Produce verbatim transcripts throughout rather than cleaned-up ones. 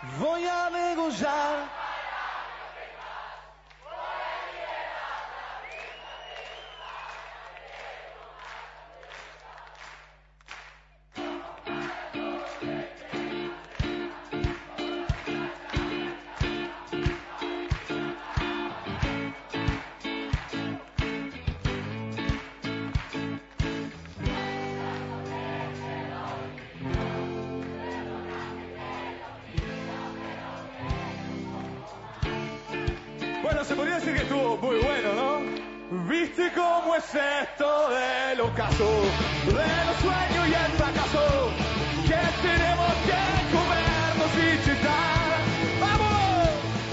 voy a degollar. Bueno, se podría decir que estuvo muy bueno, ¿no? ¿Viste cómo es esto del ocaso, de los sueños y el fracaso? Que tenemos que comernos y chistar. ¡Vamos!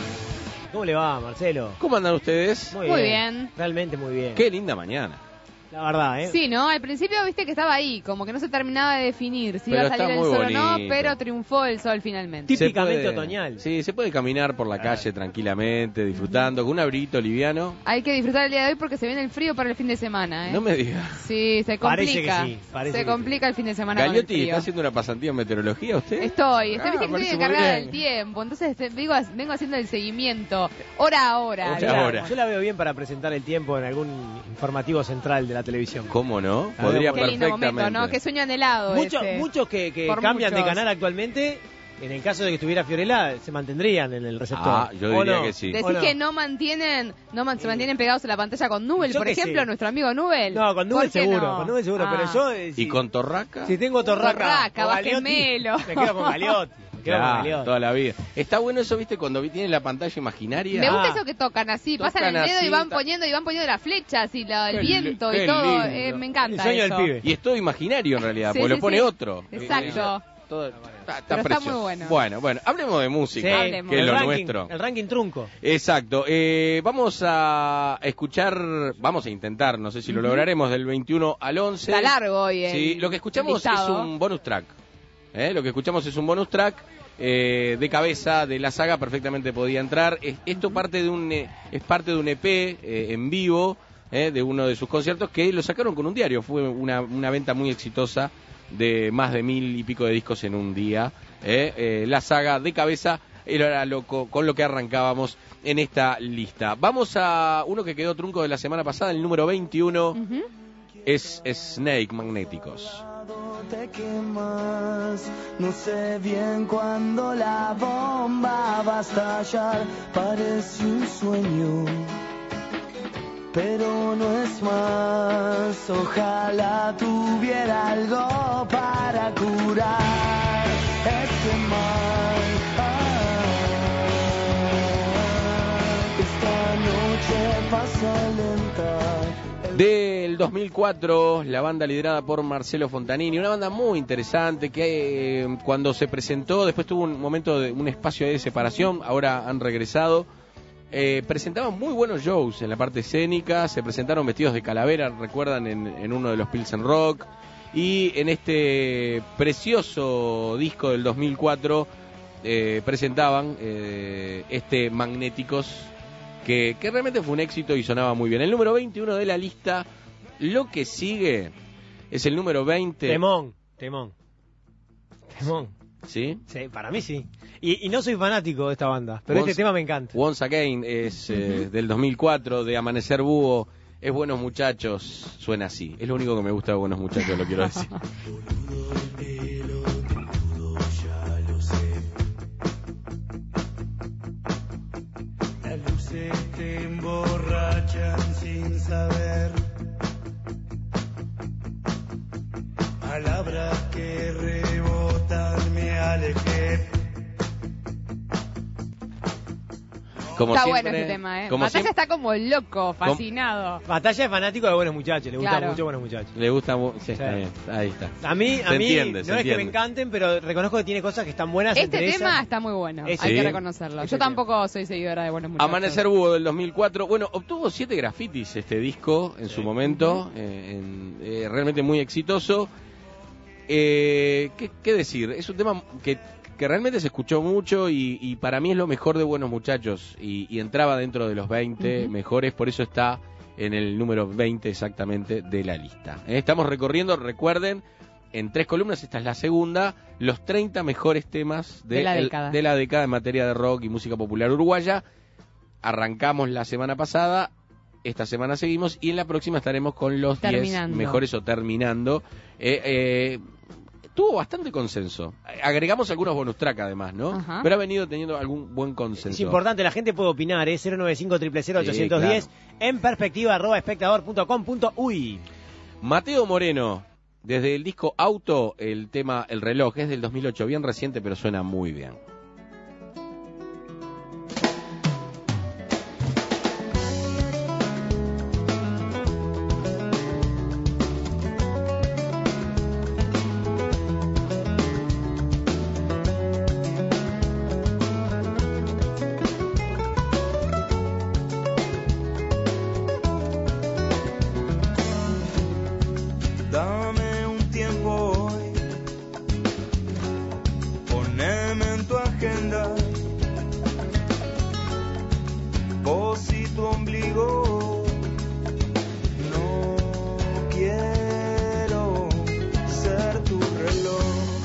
¿Cómo le va, Marcelo? ¿Cómo andan ustedes? Muy, Muy bien. bien. Realmente muy bien. Qué linda mañana. La verdad, ¿eh? Sí, ¿no? Al principio viste que estaba ahí, como que no se terminaba de definir si Pero iba a salir está el muy sol o no, bonito. pero triunfó el sol finalmente. Tip- Típicamente Se puede- otoñal. Sí, se puede caminar por la Ah. calle tranquilamente, disfrutando, con un abriguito liviano. Hay que disfrutar el día de hoy porque se viene el frío para el fin de semana, ¿eh? No me digas. Sí, se Parece complica. que sí, parece se que complica el fin de semana con el Gallotti, frío. ¿está haciendo una pasantía en meteorología usted? Estoy, estoy, Ah, viste que parece estoy muy encargada bien. del tiempo, entonces te- vengo, vengo haciendo el seguimiento, hora a hora. Hora a digamos. hora. Yo la veo bien para presentar el tiempo en algún informativo central de la televisión. ¿Cómo no? Ah, Podría Qué lindo momento, perfectamente. ¿no? Qué sueño anhelado Muchos, ese. muchos que, que Por cambian de muchos. canal actualmente, en el caso de que estuviera Fiorella, se mantendrían en el receptor. Ah, yo ¿O diría no? que sí. Decís ¿O no? que no mantienen, no man- se mantienen pegados en la pantalla con Nubel, Yo por qué ejemplo, sé. nuestro amigo Nubel. No, con Nubel ¿Por qué seguro, no? con Nubel seguro, Ah. pero yo... eh, si, ¿Y con Torraca? si tengo Torraca, Torraca, o Vázquez Galeotti, Melo. me quedo con Galeotti. Me quedo con Claro, Galeotti. toda la vida. Está bueno eso, ¿viste? Cuando vi- tiene la pantalla imaginaria. Me gusta Ah. eso que tocan así, Tocan pasan el dedo así, y van ta- poniendo y van poniendo las flechas y la- el Qué li- viento qué y todo. lindo. eh, me El encanta sueño eso. del pibe. Y es todo imaginario en realidad, Sí, porque sí, lo pone sí. otro. Exacto. Eh, todo- está, está Pero está precioso. muy bueno. Bueno, bueno, hablemos de Sí, música, Hablemos. que es el lo ranking, nuestro. El ranking trunco. Exacto. Eh, vamos a escuchar, vamos a intentar, no sé si lo lograremos, del veintiuno al once. Está largo hoy el Sí, lo que escuchamos es listado. un bonus track. ¿eh? Lo que escuchamos es un bonus track eh, de cabeza de la saga, perfectamente podía entrar. Es- esto parte de un, eh, es parte de un E P eh, en vivo eh, de uno de sus conciertos que lo sacaron con un diario. Fue una, una venta muy exitosa de más de mil y pico de discos en un día. eh. Eh, la saga de cabeza era lo, co- con lo que arrancábamos en esta lista. Vamos a uno que quedó trunco de la semana pasada, el número veintiuno. Ujú. Es Snake, Magnéticos. Te quemas, no sé bien cuándo la bomba va a estallar, parece un sueño, pero no es más, ojalá tuviera algo para curar este mal. Ah, esta noche pasa lenta. Del dos mil cuatro, la banda liderada por Marcelo Fontanini, una banda muy interesante que eh, cuando se presentó, después tuvo un momento de un espacio de separación, ahora han regresado. Eh, presentaban muy buenos shows en la parte escénica, se presentaron vestidos de calavera, recuerdan, en, en uno de los Pilsen Rock, y en este precioso disco del dos mil cuatro eh, presentaban eh, este Magnéticos, que, que realmente fue un éxito y sonaba muy bien. El número veintiuno de la lista, lo que sigue es el número veinte. Temón, temón. Temón. ¿Sí? Sí, para mí sí. Y, y no soy fanático de esta banda, pero Once- este tema me encanta. Once Again es eh, del dos mil cuatro, de Amanecer Búho. Es Buenos Muchachos, suena así. Es lo único que me gusta de Buenos Muchachos, lo quiero decir. Las luces te emborrachan sin saber. Palabras que rebotan, me alejé. Como Está siempre, bueno ese tema, ¿eh? como Batalla siempre, está como loco, fascinado. Batalla es fanático de Buenos Muchachos, le gustan Claro. mucho Buenos Muchachos. le gusta mu- sí, está Sí. bien, ahí está. A mí, a Se mí entiende, se no es que me entiende. encanten, pero reconozco que tiene cosas que están buenas. Este entre tema esas. está muy bueno, Ese. hay Sí. que reconocerlo. Ese Yo tema. tampoco soy seguidora de Buenos Muchachos. Amanecer Búho del dos mil cuatro. Bueno, obtuvo siete grafitis este disco en Sí. su momento. eh, en- eh, realmente muy exitoso. Eh, ¿qué, qué decir? Es un tema que, que realmente se escuchó mucho y, y para mí es lo mejor de Buenos Muchachos. Y, y entraba dentro de los veinte Ujú. mejores, por eso está en el número veinte exactamente de la lista. Eh, estamos recorriendo, recuerden, en tres columnas, esta es la segunda, los treinta mejores temas de, De la el- década. de la década en materia de rock y música popular uruguaya. Arrancamos la semana pasada, esta semana seguimos y en la próxima estaremos con los diez Terminando. mejores o terminando. Eh, eh, tuvo bastante consenso. Agregamos algunos bonus track además, ¿no? Ajá. Pero ha venido teniendo algún buen consenso. Es importante, la gente puede opinar, ¿eh? cero nueve cinco, cero cero cero, Sí, ochocientos diez claro. en perspectiva arroba espectador punto com punto uy. Mateo Moreno, desde el disco Auto, el tema El Reloj, es del dos mil ocho, bien reciente, pero suena muy bien. Dame un tiempo hoy, poneme en tu agenda, vos y tu ombligo, no quiero ser tu reloj.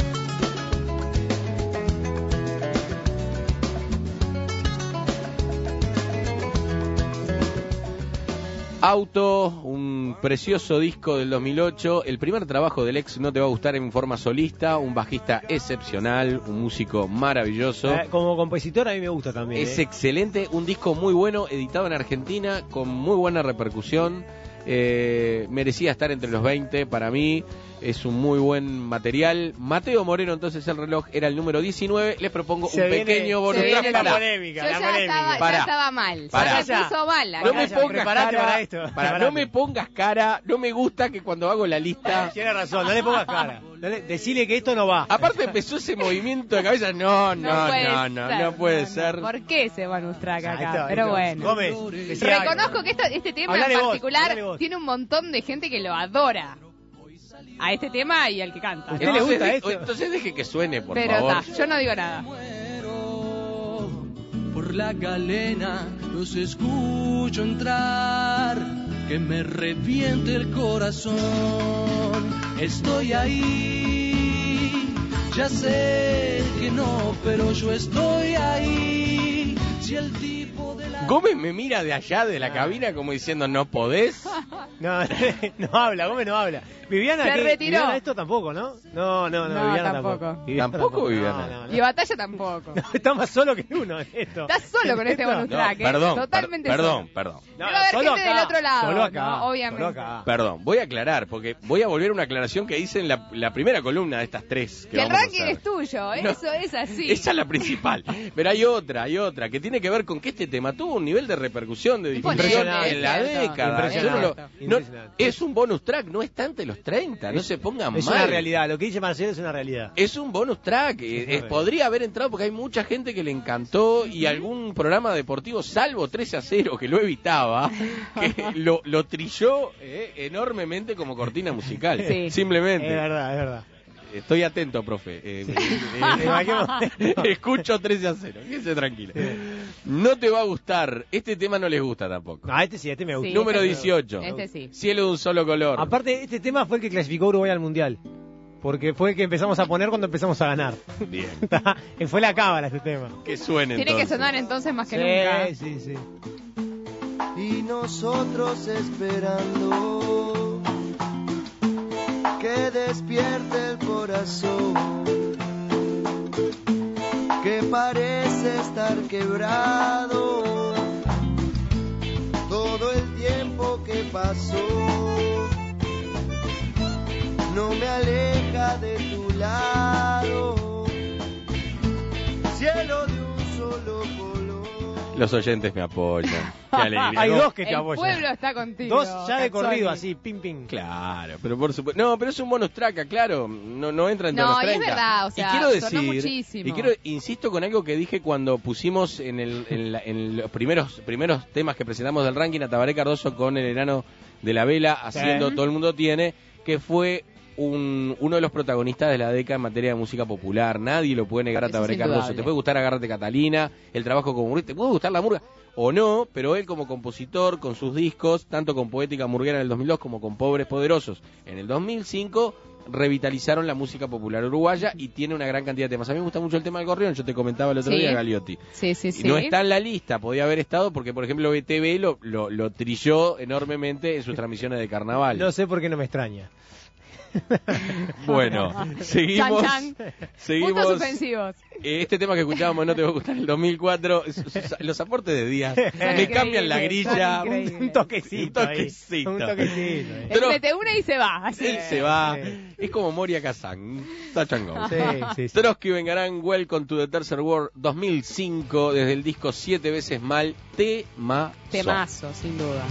Auto, un precioso disco del dos mil ocho, el primer trabajo del ex No Te Va a Gustar en forma solista, un bajista excepcional, un músico maravilloso. Eh, como compositor a mí me gusta también. Es ¿eh? excelente, un disco muy bueno, editado en Argentina, con muy buena repercusión. Eh, merecía estar entre los veinte para mí, es un muy buen material. Mateo Moreno, entonces El Reloj, era el número diecinueve. Les propongo Se un viene- pequeño bonus se track. viene la Pará. polémica, Yo la ya polémica. estaba, Pará. ya estaba mal. Pará. Ya se puso mal. No me Calla, pongas prepárate cara, para esto, pará, prepárate. no me pongas cara, no me gusta que cuando hago la lista. Tiene razón, no le pongas cara. No le- decile que esto no va. Aparte empezó ese movimiento de cabeza, no, no, puede no, no, ser, no puede ser. ¿Por qué se van a track Ahí acá? está, ahí Pero está. bueno. Gómez, decía algo. Reconozco que esto- este tema Hablale en vos, particular hablale vos. tiene un montón de gente que lo adora. A este tema y al que canta. ¿A usted ¿no? le gusta Entonces, esto? entonces deje que suene, por Pero favor. ta, yo no digo nada. Muero por la galena, los escucho entrar, que me reviente el corazón. Estoy ahí, ya sé que no, pero yo estoy ahí. Si el tipo de la Gómez me mira de allá de la cabina como diciendo, ¿no podés? No, no habla, Gómez no habla. Viviana, Se ¿qué? retiró. Viviana, esto tampoco, ¿no? No, no, no, No, Viviana tampoco. tampoco. Viviana ¿Tampoco, Viviana? No, no, no. Y Batalla tampoco. Está más solo que uno en esto. Estás solo con este ¿Esto? bonus No, track, ¿eh? perdón, Totalmente per- perdón, solo. perdón. No, Debe haber solo gente del acá, otro lado, solo acá, ¿no? Obviamente. solo acá. Perdón, voy a aclarar, porque voy a volver a una aclaración que hice en la, la primera columna de estas tres que Que el vamos a ranking hacer. es tuyo, No. eso es así. Esa es la principal. Pero hay otra, hay otra, que tiene que ver con que este tema tuvo un nivel de repercusión, de difusión Impresionante, en la es cierto. década. Yo no lo- Impresionante. no- Impresionante. es un bonus track, no está ante los treinta, no se pongan Es mal. una realidad, lo que dice Marcelo es una realidad. Es un bonus track, eh, eh, verdad. podría haber entrado porque hay mucha gente que le encantó y algún programa deportivo, salvo trece a cero, que lo evitaba, que lo, lo trilló eh, enormemente como cortina musical. Sí. Simplemente. Es verdad, es verdad. Estoy atento, profe. Eh, eh, ¿En cualquier momento? escucho trece a cero, quédese tranquilo. No te va a gustar, este tema no les gusta tampoco. No, este sí, este me gusta. Sí, Número este- dieciocho. Este sí. Cielo de un solo color. Aparte, este tema fue el que clasificó a Uruguay al Mundial. Porque fue el que empezamos a poner cuando empezamos a ganar. Bien. Fue la cábala este tema. Que suene Tiene que entonces. sonar entonces más que nunca. Sí, sí, sí. y nosotros esperando que despierte el corazón que parece estar quebrado todo el tiempo que pasó no me aleja de tu lado cielo de un solo color. Los oyentes me apoyan. Qué alegría. Hay No, dos que te El apoyan. pueblo está contigo. Dos ya de Cazzoni. corrido, así, pim, pim. Claro, pero por supuesto. No, pero es un bonus track, claro. No, no entra entre No, los y es treinta. verdad, o sea, y quiero sonó decir, muchísimo. y quiero, insisto con algo que dije cuando pusimos en, el, en, la- en los primeros primeros temas que presentamos del ranking a Tabaré Cardoso con el enano de la vela haciendo Sí. Todo el mundo tiene, que fue un, uno de los protagonistas de la década en materia de música popular. Nadie lo puede negar a Eso Tabaré es Cardoso. indudable. Te puede gustar Agárrate Catalina, el trabajo como murga, te puede gustar la murga o no, pero él como compositor con sus discos, tanto con Poética Murguera en el dos mil dos como con Pobres Poderosos en el dos mil cinco, revitalizaron la música popular uruguaya y tiene una gran cantidad de temas. A mí me gusta mucho el tema del gorrión, yo te comentaba el otro Sí. día, Gagliotti. Sí, sí, Y sí. no está en la lista, podía haber estado porque, por ejemplo, B T V lo, lo, lo trilló enormemente en sus transmisiones de carnaval. No sé por qué no me extraña. Bueno, seguimos. Chan, chan. Seguimos. Puntos suspensivos. Eh, Este tema que escuchábamos, No te va a gustar, el dos mil cuatro, s- s- los aportes de Díaz me increíbles, cambian la son grilla. increíbles. Un toquecito. Un ahí. toquecito. Un toquecito. ahí. Pero- Él mete una y se va. Así. Él se va. Sí. Es como Moria Kazan. Touch and go. Sí, sí, sí. Trotsky Vengarán, Welcome to the Tercer World dos mil cinco, desde el disco Siete Veces Mal, Temazo. Temazo, sin duda.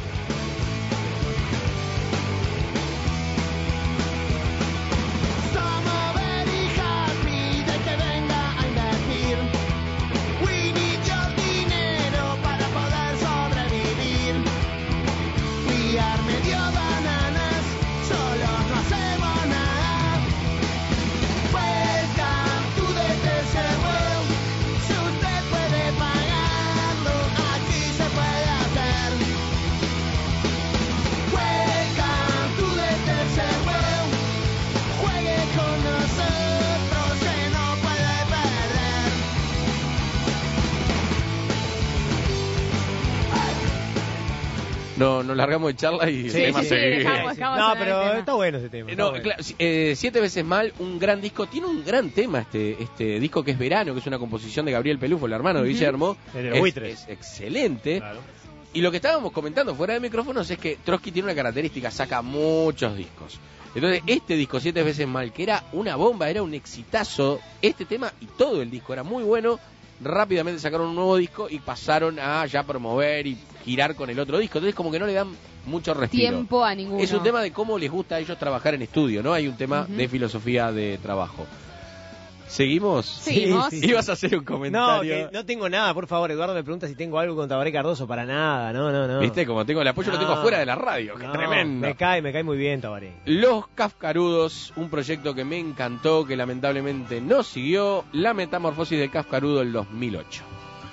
Somos very happy de que venga a invertir. We need your dinero para poder sobrevivir. We are medio bananas, solos no hacemos nada. Welcome to the tercer world. Si usted puede pagarlo, aquí se puede hacer. Welcome to the tercer world. Juegue con nosotros que no puede perder. No, nos largamos de charla y Sí, el tema sí, se sí, vive. dejamos, dejamos No, en el pero tema. está bueno ese tema. Eh, está No, bueno. claro, eh, Siete Veces Mal, un gran disco. Tiene un gran tema este este disco que es Verano, que es una composición de Gabriel Pelufo, el hermano de Guillermo. El de los es, buitres. es excelente. Claro. Y lo que estábamos comentando fuera de micrófonos es que Trotsky tiene una característica, saca muchos discos. Entonces, este disco, Siete Veces Mal, que era una bomba, era un exitazo, este tema y todo el disco era muy bueno, rápidamente sacaron un nuevo disco y pasaron a ya promover y girar con el otro disco. Entonces, como que no le dan mucho respiro. Tiempo a ninguno. Es un tema de cómo les gusta a ellos trabajar en estudio, ¿no? Hay un tema Ujú. de filosofía de trabajo. ¿Seguimos? Seguimos. Sí, sí. Ibas a hacer un No, comentario. que no tengo nada, por favor. Eduardo me pregunta si tengo algo con Tabaré Cardoso. Para nada, no, no, no. ¿Viste? Como tengo el apoyo, lo tengo No. afuera de la radio. ¡Qué No, tremendo! Me cae, me cae muy bien Tabaré. Los Kafkarudos, un proyecto que me encantó, que lamentablemente no siguió. La metamorfosis del Kafkarudo del dos mil ocho.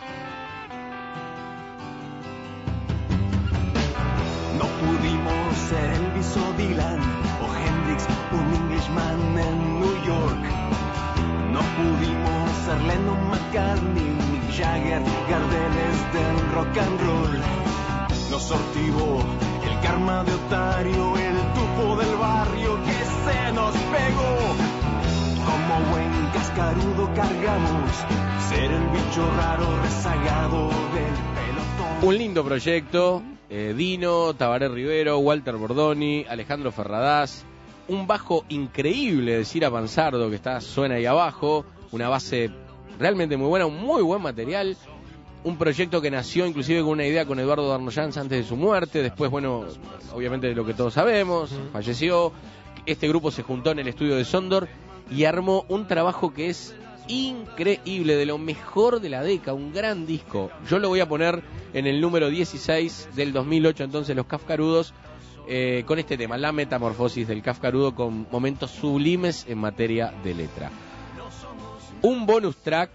No pudimos ser Elvis o Dylan o Hendrix, un Englishman en New York. No pudimos ser Lennon, McCartney, Mick Jagger, Gardeles del rock and roll. Nos sortivó el karma de Otario, el tufo del barrio que se nos pegó. Como buen cascarudo cargamos ser el bicho raro rezagado del pelotón. Un lindo proyecto. eh, Dino, Tabaré Rivero, Walter Bordoni, Alejandro Ferradás. Un bajo increíble de Cira Panzardo que está, suena ahí abajo. Una base realmente muy buena, un muy buen material. Un proyecto que nació inclusive con una idea con Eduardo Darnoyans antes de su muerte. Después, bueno, obviamente lo que todos sabemos, falleció. Este grupo se juntó en el estudio de Sondor y armó un trabajo que es increíble, de lo mejor de la década, un gran disco. Yo lo voy a poner en el número dieciséis del dos mil ocho, entonces Los Kafkarudos, eh, con este tema, la metamorfosis del Kafkarudo, con momentos sublimes en materia de letra. Un bonus track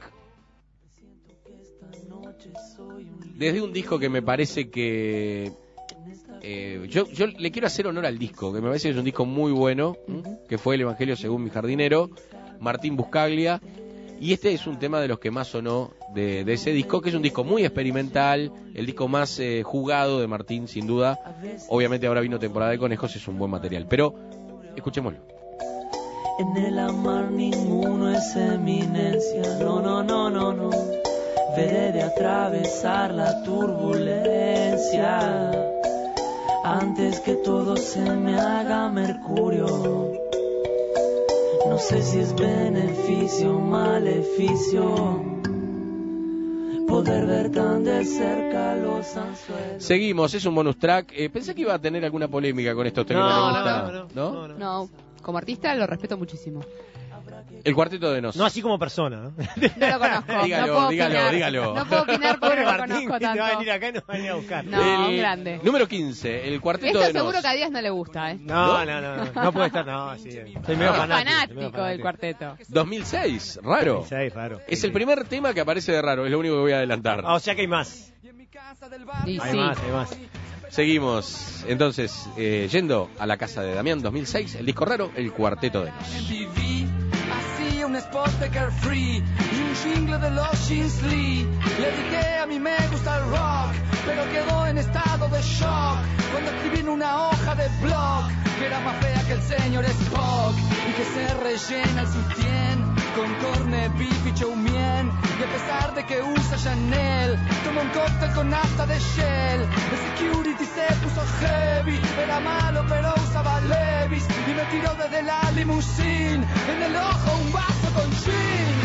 desde un disco que me parece que eh, yo, yo le quiero hacer honor al disco, que me parece que es un disco muy bueno, ¿m? Que fue El Evangelio según mi jardinero, Martín Buscaglia, y este es un tema de los que más sonó de, de ese disco, que es un disco muy experimental, el disco más eh, jugado de Martín, sin duda. Obviamente ahora vino temporada de conejos, es un buen material, pero escuchémoslo. En el amar ninguno es eminencia, no, no, no, no, no. Veré de atravesar la turbulencia antes que todo se me haga mercurio. No sé si es beneficio o maleficio poder ver tan de cerca los anzuelos. Seguimos, es un bonus track. Eh, pensé que iba a tener alguna polémica con esto. ¿Usted No, que no le no, gusta? no, no, no, no. No, como artista lo respeto muchísimo. El Cuarteto de Nos. No así como persona, ¿no? No lo conozco. Dígalo, no puedo dígalo, opinar. dígalo. No puedo opinar porque no lo Martín, conozco que te va a tanto. venir acá y nos va a venir a buscar. No, El un grande. Número quince, el Cuarteto Esto de Nos. seguro que a Díaz no le gusta, ¿eh? No, no, no, no, no puede estar, no, sí. Soy medio Es fanático. soy medio fanático del cuarteto. dos mil seis, raro. Sí, raro. Es Sí, el sí. primer tema que aparece de raro, es lo único que voy a adelantar. Ah, o sea que hay más. Y Hay sí. más, hay más. Seguimos, entonces, eh, yendo a la casa de Damián dos mil seis, el disco raro, el Cuarteto de Nos. M T V hacía un spot de Carefree y un jingle de los Jeans Lee. Le dije a mí me gusta el rock, pero quedó en estado de shock cuando escribí en una hoja de blog que era más fea que el señor Spock y que se rellena el sutién con corned beef y chow mein. Y a pesar de que usa Chanel, toma un cóctel con nafta de Shell. El security se puso heavy, era malo pero usaba Levi's y me tiró desde la limusine, en el ojo un vaso con gin.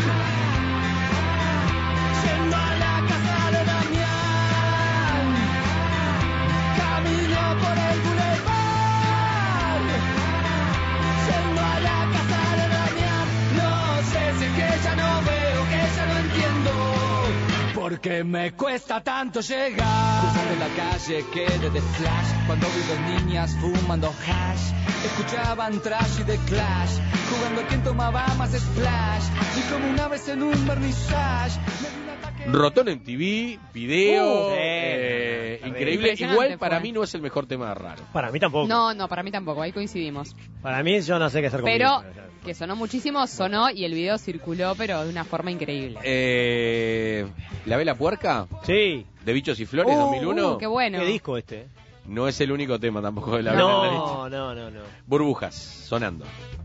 Yendo a la casa de Damián, camino por el boulevard. Yendo a la casa de Damián, no sé si es que ya no veo, que ya no entiendo, porque me cuesta tanto llegar. Cruzando la calle quedé de flash cuando vi dos niñas fumando hash. Escuchaban trash y The Clash, jugando a quien tomaba más splash. Y como una vez en un vernissage me dio un ataque. Rotón en T V, video, Uh, eh, sí. increíble. Impresionante Igual para fue. mí no es el mejor tema de raro. Para mí tampoco. No, no, para mí tampoco, ahí coincidimos. Para mí yo no sé qué hacer con Pero eso. que sonó muchísimo, sonó y el video circuló, pero de una forma increíble. Eh, La Vela Puerca, Sí. de Bichos y Flores, Uh, dos mil uno. Uh, qué bueno. ¿Qué disco este? No es el único tema tampoco de La Vela en la lista. No, no, no, no. Burbujas, sonando.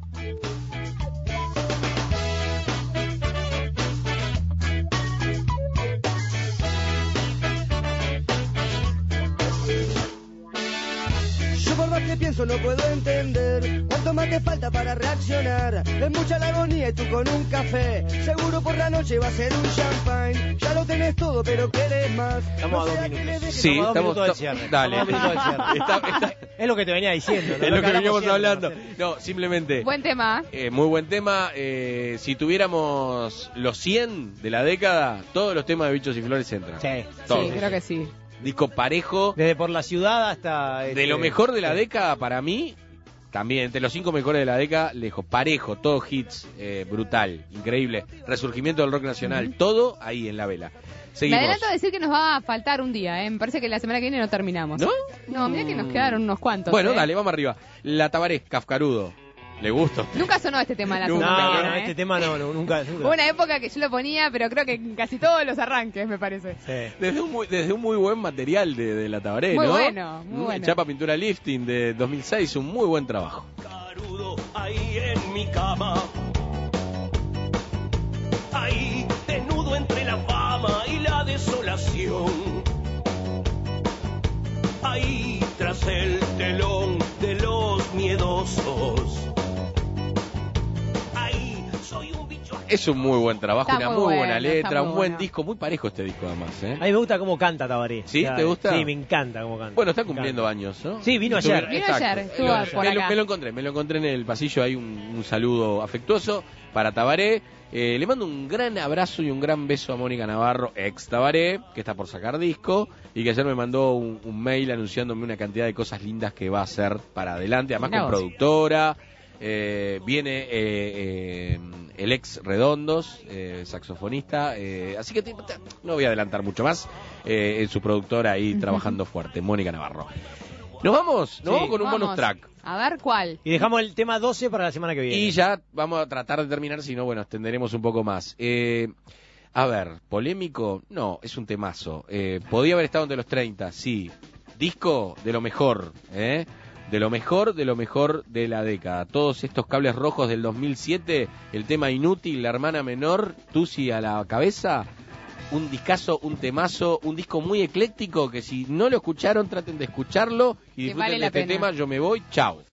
Yo por más que pienso no puedo entender cuánto más te falta para reaccionar. Es mucha la agonía y tú con un café. Seguro por la noche va a ser un champagne. Ya lo tenés todo pero querés más. Estamos a dos sea que minutos. le dejes- Sí, Estamos a dos estamos- minutos del cierre. dale. Estamos a dos minutos del cierre. Está- está- Es lo que te venía diciendo, ¿no? es lo que hablamos veníamos siempre, hablando. Marcelo. No, simplemente. Buen tema. Eh, muy buen tema. Eh, si tuviéramos los cien de la década, todos los temas de Bichos y Flores entran. Sí. Todos. Sí, creo que sí. Disco parejo. Desde por la ciudad hasta... De este, lo mejor de la sí. década, para mí, también, entre los cinco mejores de la década, lejos, parejo, todos hits, eh, brutal, increíble. Resurgimiento del rock nacional, todo ahí en La Vela. Me Seguimos. adelanto a decir que nos va a faltar un día, ¿eh? Me parece que la semana que viene no terminamos. ¿No? No, mira que nos quedaron unos cuantos. Bueno, ¿eh? dale, vamos arriba. La Tabaré, Kafkarudo. ¿Le gusta? Nunca sonó este tema la Nunca. semana No, que no, viene, ¿eh? este tema no, no, nunca, nunca. Hubo una época que yo lo ponía, pero creo que en casi todos los arranques, me parece. Sí. Desde un muy, desde un muy buen material de, de la Tabaré, Muy ¿no? bueno, muy Mm, bueno. Chapa Pintura Lifting de dos mil seis, un muy buen trabajo. Carudo ahí en mi cama, ahí desnudo entre la fama y la desolación, ahí tras el telón de los miedosos, ahí soy un bicho. Es un muy buen trabajo, Está una muy muy, bueno, buena está letra, muy un buen bueno. disco, muy parejo este disco además, ¿eh? A mí me gusta cómo canta Tabaré. ¿Sí? ¿Te gusta? Sí, me encanta cómo canta. Bueno, está Me cumpliendo encanta. años, ¿no? Sí, vino Estuve- ayer. Vino exacto. ayer, estuvo Eh, por me, lo, acá. me lo encontré, me lo encontré en el pasillo, hay un, un saludo afectuoso para Tabaré. Eh, le mando un gran abrazo y un gran beso a Mónica Navarro, ex Tabaré, que está por sacar disco y que ayer me mandó un, un mail anunciándome una cantidad de cosas lindas que va a hacer para adelante, además Mirá con vos. productora. Eh, viene eh, eh, el ex Redondos, eh, saxofonista, eh, así que te- te- no voy a adelantar mucho más. Eh, en su productora ahí trabajando fuerte, Mónica Navarro. ¿Nos vamos? Nos Sí. vamos con un Vamos. bonus track. A ver cuál. Y dejamos el tema doce para la semana que viene. Y ya vamos a tratar de terminar, si no, bueno, extenderemos un poco más. Eh, a ver, polémico, no, es un temazo. Eh, podía haber estado entre los treinta, sí. Disco de lo mejor, ¿eh? De lo mejor, de lo mejor de la década. Todos estos cables rojos del dos mil siete, el tema Inútil, la hermana menor, Tusi a la cabeza. Un discazo, un temazo, un disco muy ecléctico que si no lo escucharon, traten de escucharlo y Que disfruten vale de la este pena. tema. Yo me voy, chao.